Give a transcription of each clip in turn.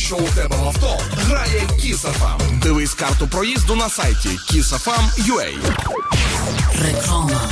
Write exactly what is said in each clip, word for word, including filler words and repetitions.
що у тебе в авто грає Kiss еф ем. Дивись карту проїзду на сайті кіс еф ем крапка ю а. Реклама.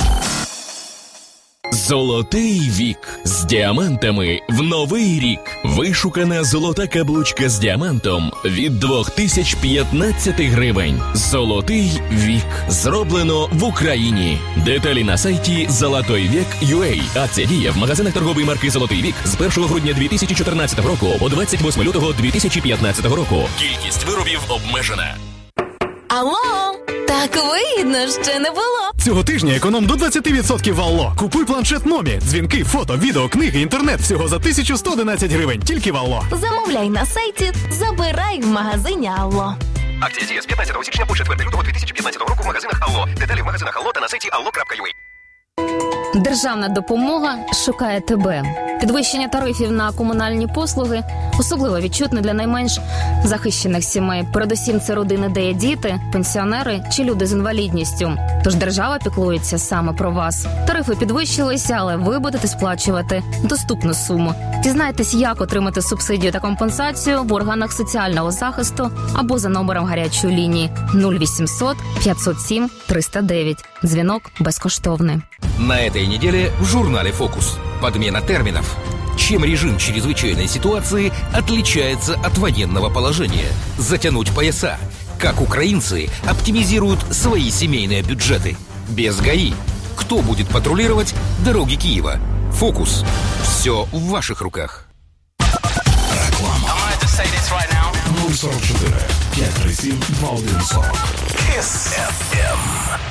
Золотий вік з діамантами в новий рік. Вишукана золота каблучка з діамантом від дві тисячі п'ятнадцять гривень. Золотий вік. Зроблено в Україні. Деталі на сайті золотой вік крапка ю а. Акція діє в магазинах торгової марки «Золотий вік» з першого грудня дві тисячі чотирнадцятого року по двадцять восьме лютого дві тисячі п'ятнадцятого року. Кількість виробів обмежена. Алло! Так вигідно ще не було. Цього тижня економ до двадцять відсотків в Алло. Купуй планшет Номі. Дзвінки, фото, відео, книги, інтернет всього за тисячу сто одинадцять гривень. Тільки в Алло. Замовляй на сайті, забирай в магазині Алло. Акція діє з п'ятнадцятого січня по четверте лютого дві тисячі п'ятнадцятого року в магазинах Алло. Деталі в магазинах Алло та на сайті алло крапка ю а. Державна допомога шукає тебе. Підвищення тарифів на комунальні послуги особливо відчутне для найменш захищених сімей. Передусім це родини, де є діти, пенсіонери чи люди з інвалідністю. Тож держава піклується саме про вас. Тарифи підвищилися, але ви будете сплачувати доступну суму. Дізнайтесь, як отримати субсидію та компенсацію в органах соціального захисту або за номером гарячої лінії нуль вісімсот п'ятсот сім триста дев'ять. Дзвінок безкоштовний. На этой неделе в журнале «Фокус». Подмена терминов. Чем режим чрезвычайной ситуации отличается от военного положения? Затянуть пояса. Как украинцы оптимизируют свои семейные бюджеты? Без ГАИ. Кто будет патрулировать дороги Киева? «Фокус». Все в ваших руках. Реклама. нуль сорок чотири п'ятсот тридцять сім двадцять один сорок. Kiss еф ем.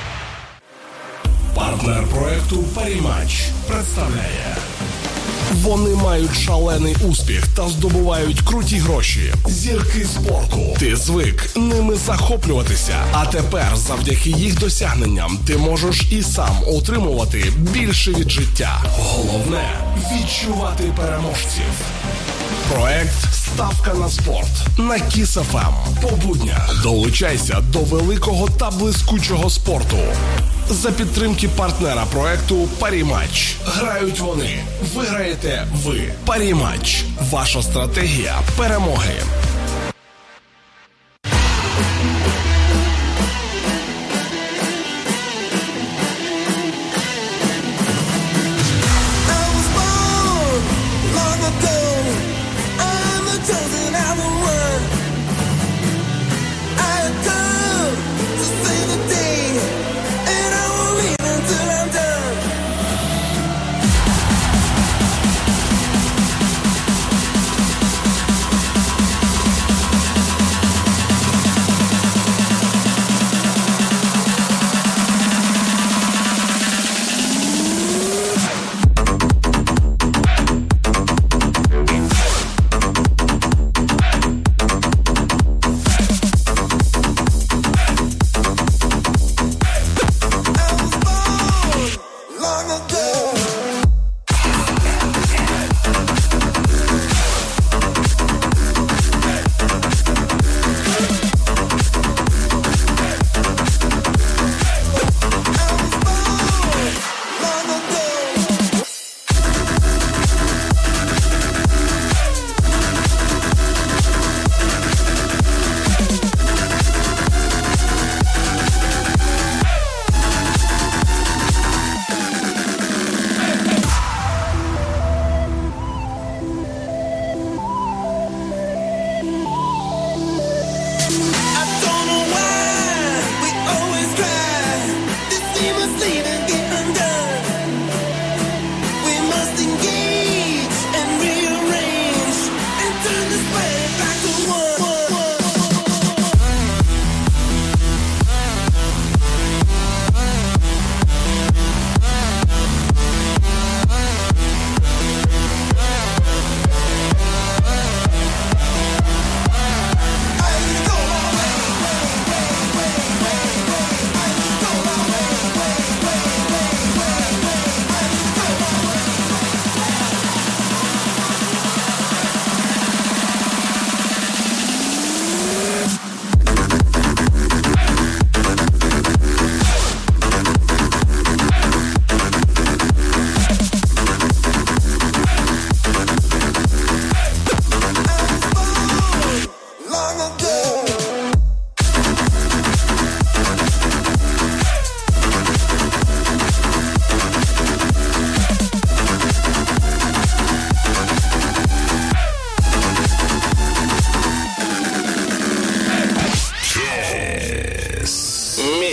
Партнер проекту «Паріматч» представляє. Вони мають шалений успіх та здобувають круті гроші. Зірки спорту. Ти звик ними захоплюватися. А тепер завдяки їх досягненням ти можеш і сам отримувати більше від життя. Головне – відчувати переможців. Проект «Ставка на спорт» на Kiss еф ем. По буднях долучайся до великого та блискучого спорту. За підтримки партнера проекту «Паріматч». Грають вони. Виграєте ви. «Паріматч». Ваша стратегія перемоги.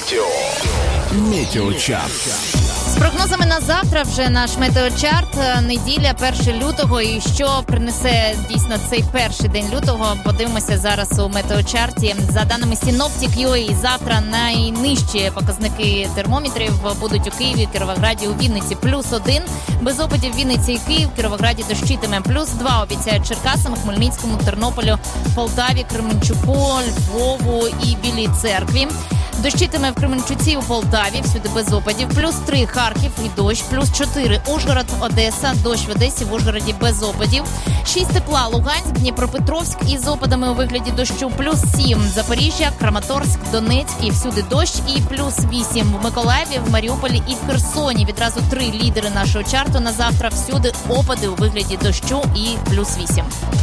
Метео. Метеочарт. З прогнозами на завтра вже наш метеочарт. Неділя, перше лютого. І що принесе дійсно цей перший день лютого, подивимося зараз у метеочарті. За даними Synoptic точка ю а, завтра найнижчі показники термометрів будуть у Києві, Кіровограді, у Вінниці плюс один. Без опадів Вінниці і Київ, Кіровограді дощитиме плюс два. Обіцяють Черкасам, Хмельницькому, Тернополю, Полтаві, Кременчуку, Львову і Білій Церкві. Дощитиме в Кременчуці, у Полтаві, всюди без опадів. Плюс три Харків і дощ. Плюс чотири Ужгород, Одеса, дощ в Одесі, в Ужгороді без опадів. шість тепла Луганськ, Дніпропетровськ із опадами у вигляді дощу. Плюс сім Запоріжжя, Краматорськ, Донецьк і всюди дощ. І плюс вісім в Миколаєві, в Маріуполі і в Херсоні. Відразу три лідери нашого чарту на завтра. Всюди опади у вигляді дощу і плюс вісім.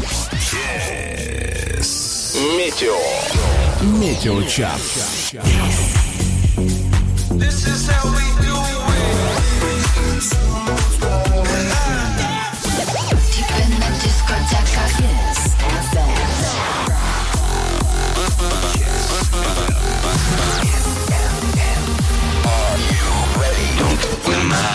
Метео. Метеочарт. This is how we do it. Deep in the discotheque, yes, F M. Are you ready? Don't win my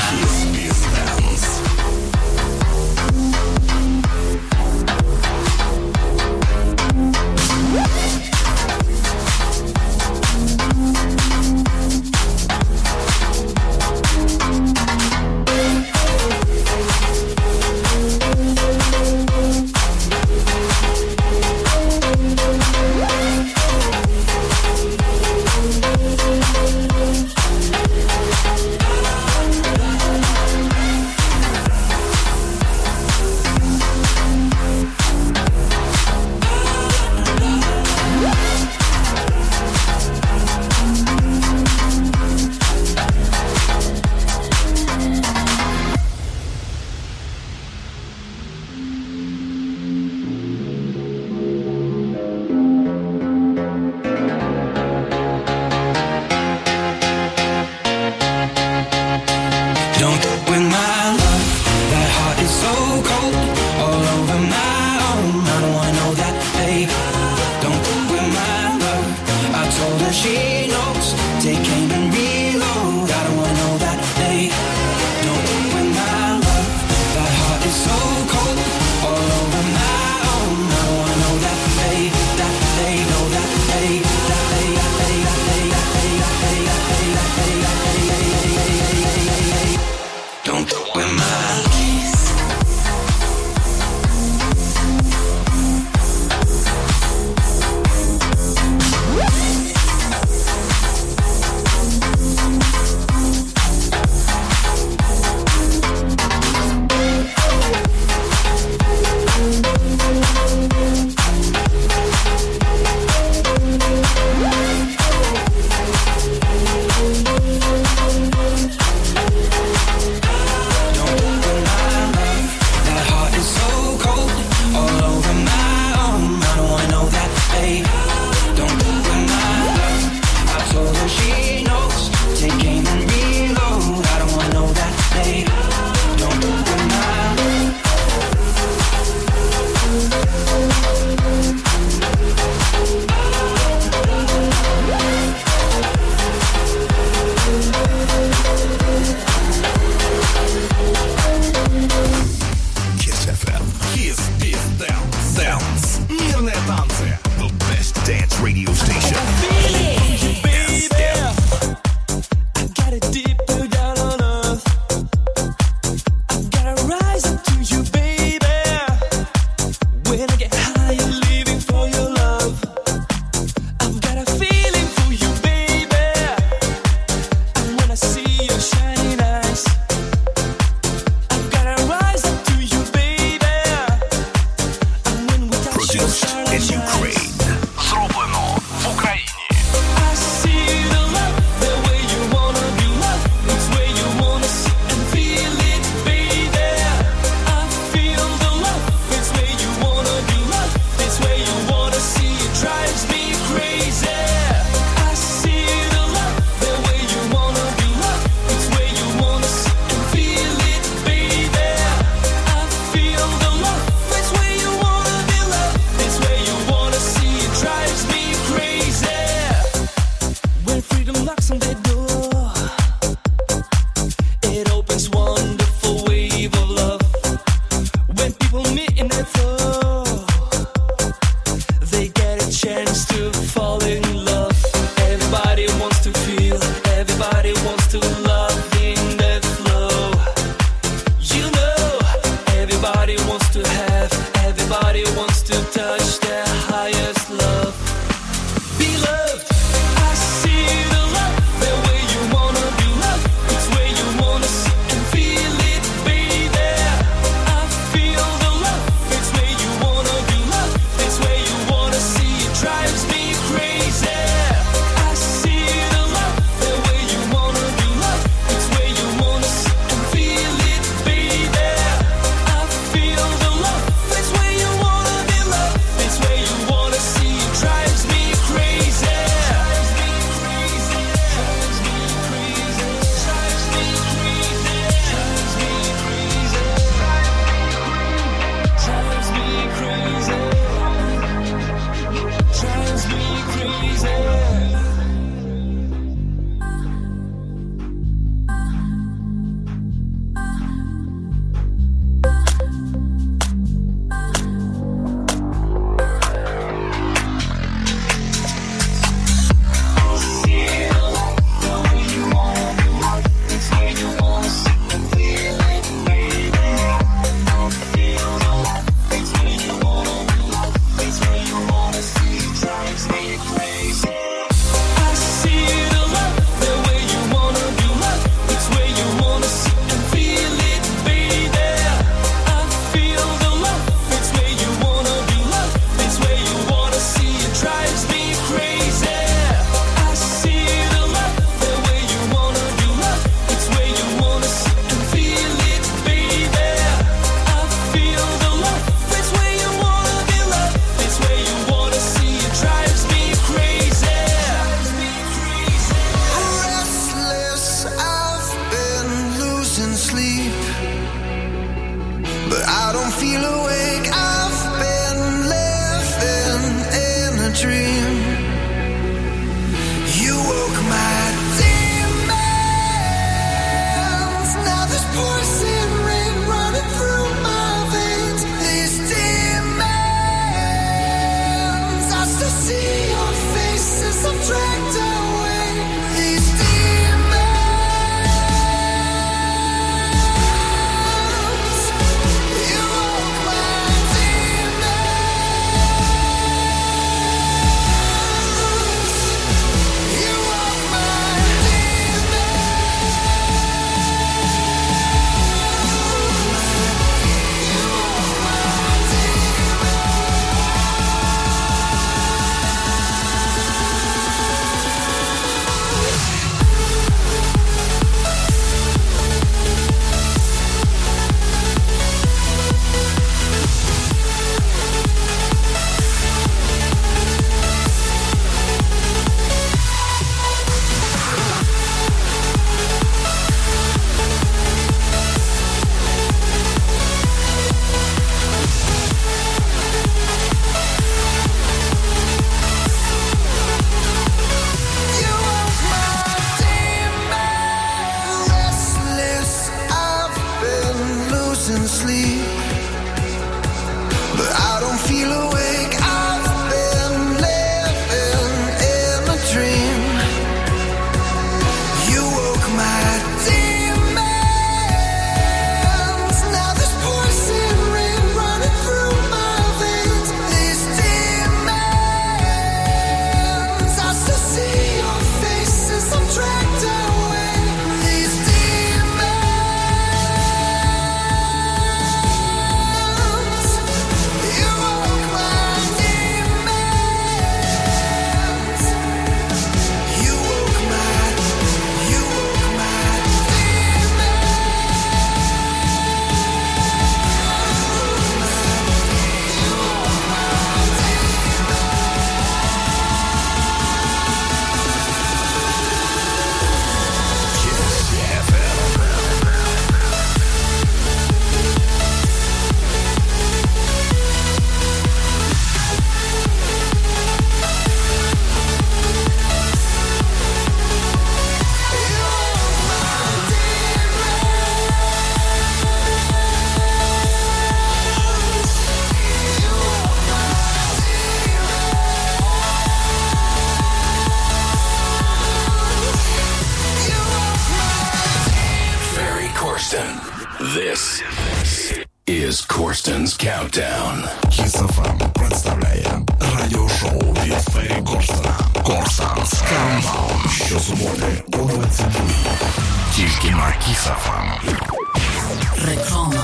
Корстен's Countdown. Kiss еф ем представляє радіошоу від Феррі Корстена. Корстен's Countdown. Щосуботи о двадцять другій. Тільки на Kiss еф ем. Реклама.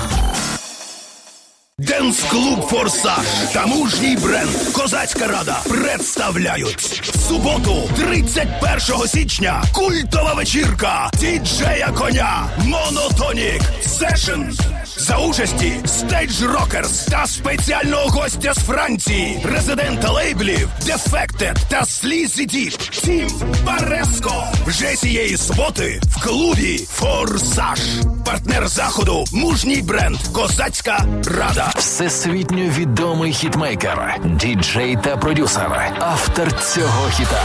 Денс-клуб «Форсаж» та мужній бренд «Козацька Рада» представляють в суботу, тридцять першого січня, культова вечірка діджея Коня «Монотонік Сешн». За участі Stage Rockers та спеціального гостя з Франції, резидента лейблів Defected та Sleazy Deep Тім Бареско. Вже цієї суботи в клубі «Форсаж». Партнер заходу – мужній бренд «Козацька Рада». Всесвітньо відомий хітмейкер, діджей та продюсер, автор цього хіта.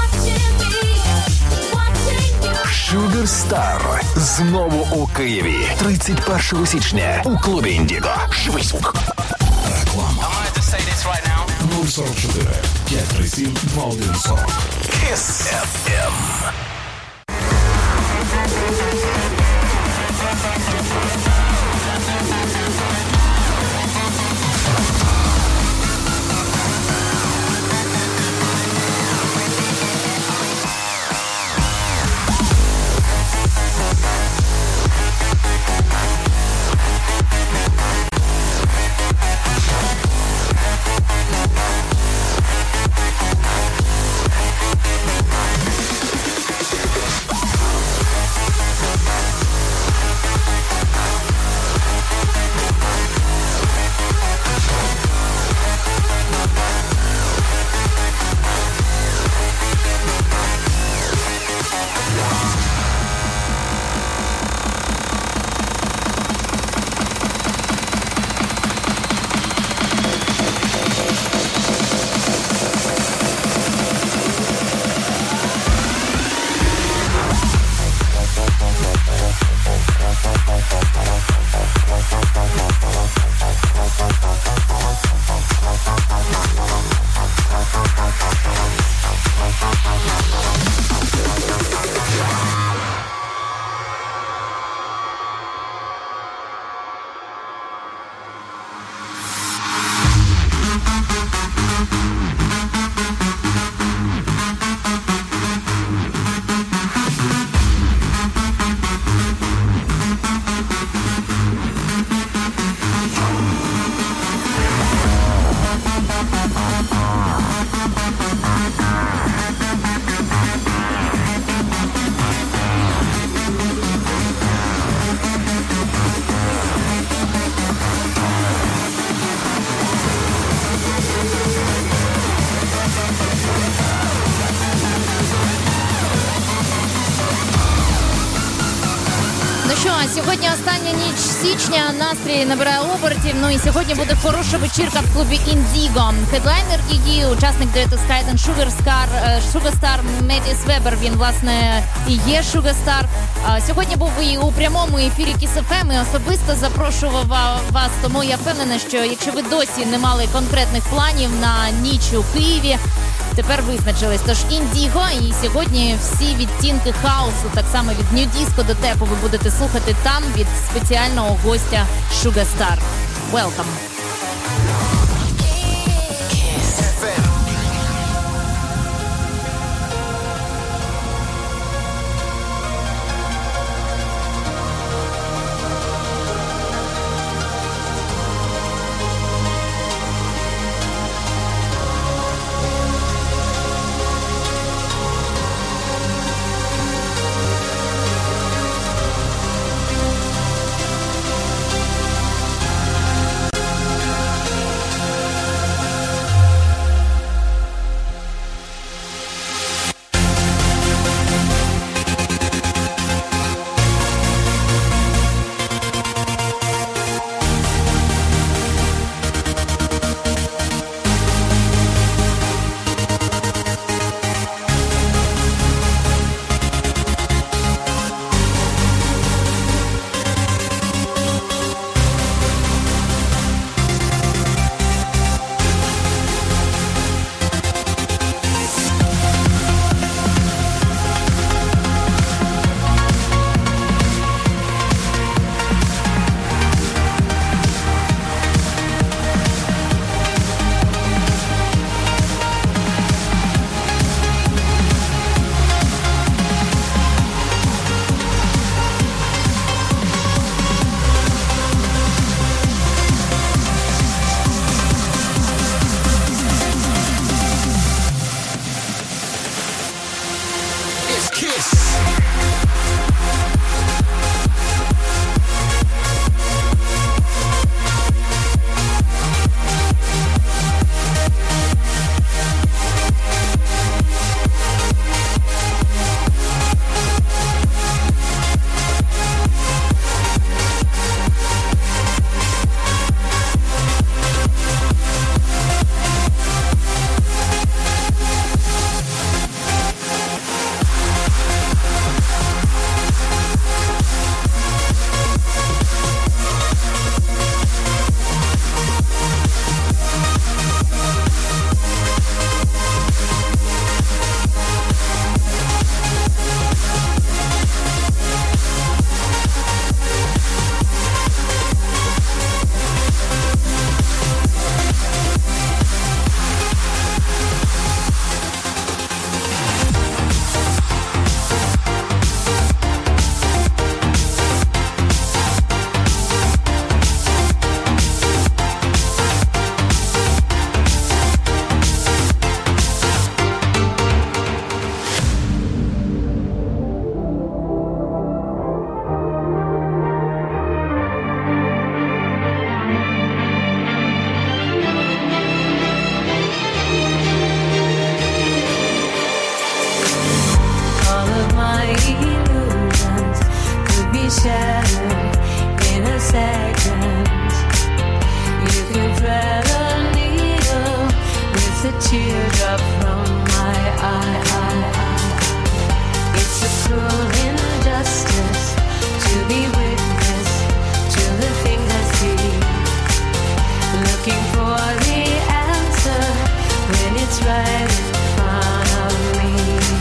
Sugar Star знову у Києві. тридцять першого січня у клубі Індіго. Живий звук. Реклама. нуль сорок чотири п'ять три сім два один сорок. Kiss еф ем. Сьогодні остання ніч січня, настрій набирає обертів. Ну і сьогодні буде хороша вечірка в клубі Індіго. Хедлайнер її, учасник дуету Sky and Sugar Star, Sugar Star Метіс Вебер, він, власне, і є Sugar Star. Сьогодні був і у прямому ефірі Kiss еф ем і особисто запрошував вас, тому я впевнена, що якщо ви досі не мали конкретних планів на ніч у Києві, тепер визначились. Тож Індіго, і сьогодні всі відтінки хаосу, так само від нью-диско до тепу, ви будете слухати там від спеціального гостя Sugar Star. Welcome! teardrop from my eye, eye, eye. It's a cruel injustice to be witness to the things I see, looking for the answer when it's right in front of me.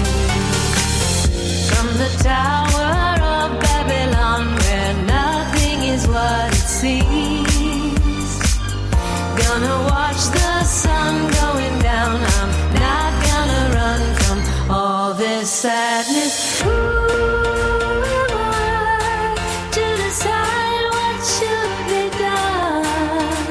From the Tower of Babylon, where nothing is what it seems, gonna watch the sun going down. I'm not gonna run from all this sadness. Who am I to decide what should be done?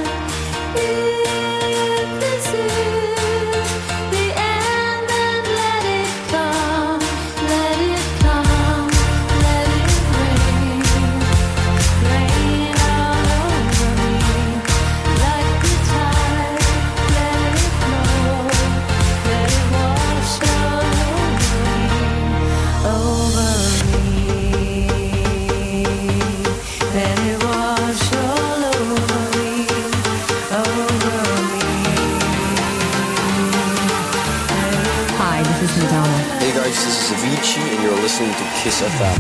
If this is the end, then let it come, let it come, let it rain, rain out over me like the tide. Let it flow, let it wash all over me, let it wash all over me, over me. Hi, this is Madonna. Hey guys, this is Avicii and you're listening to Kiss F M.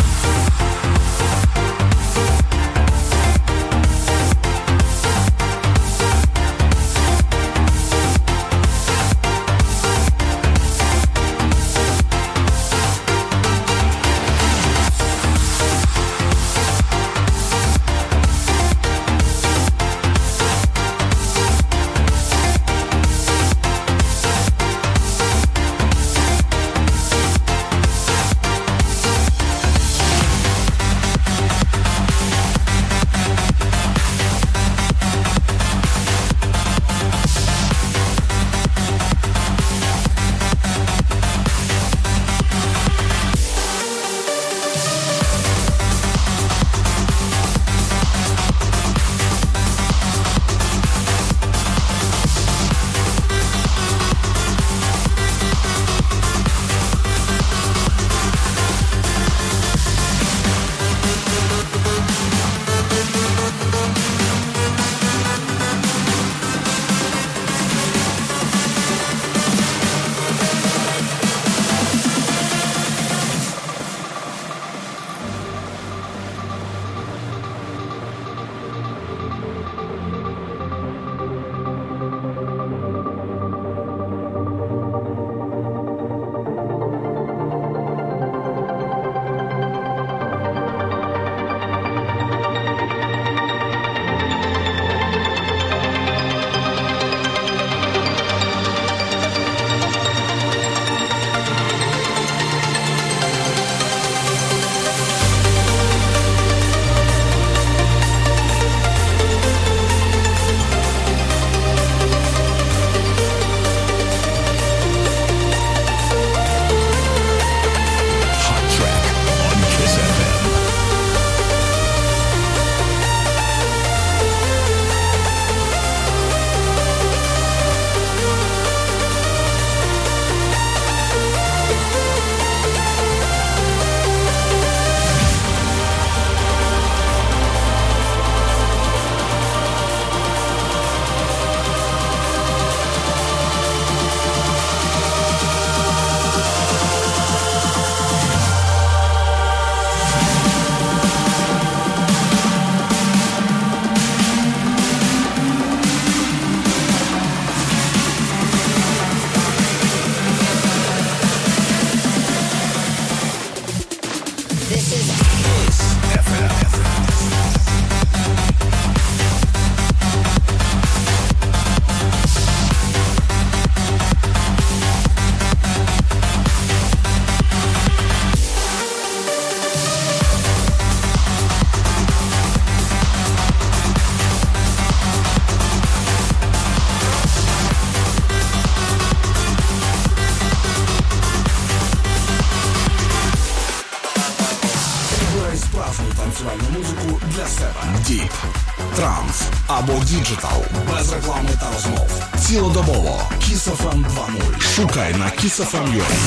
Діп, транс або діджитал, без реклами та розмов. Цілодобово. Kiss еф ем два нуль. Шукай на Kiss еф ем ю а.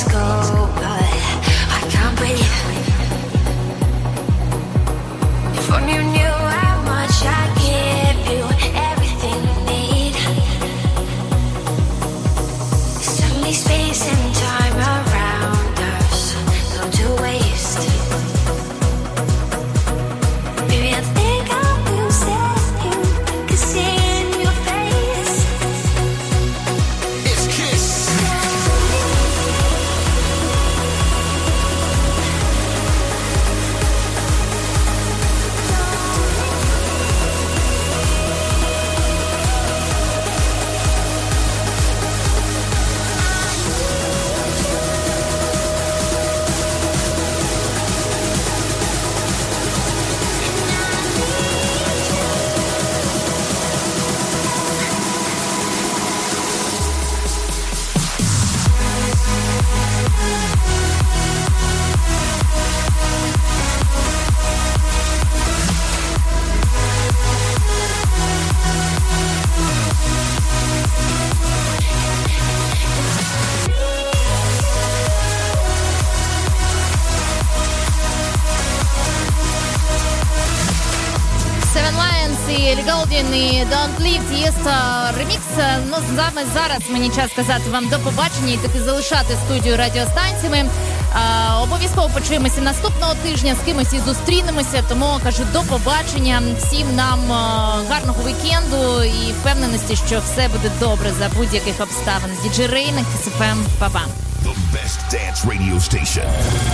let's go, but I can't breathe. If only you knew how much I give you, everything you need. Suddenly space and time around us, go to waste. Baby, I think I'm losing you, can see in your face. It's Kiss. Seven Lions і Ellie Goulding і Don't Leave Tiesto ремікс. Ну, саме зараз мені час сказати вам до побачення і таки залишати студію радіостанціями. А, обов'язково почуємося наступного тижня, з кимось і зустрінемося, тому кажу до побачення. Всім нам а, гарного вікенду і впевненості, що все буде добре за будь-яких обставин. Ді Джей Рей на Kiss еф ем. Па-па. The best dance radio station.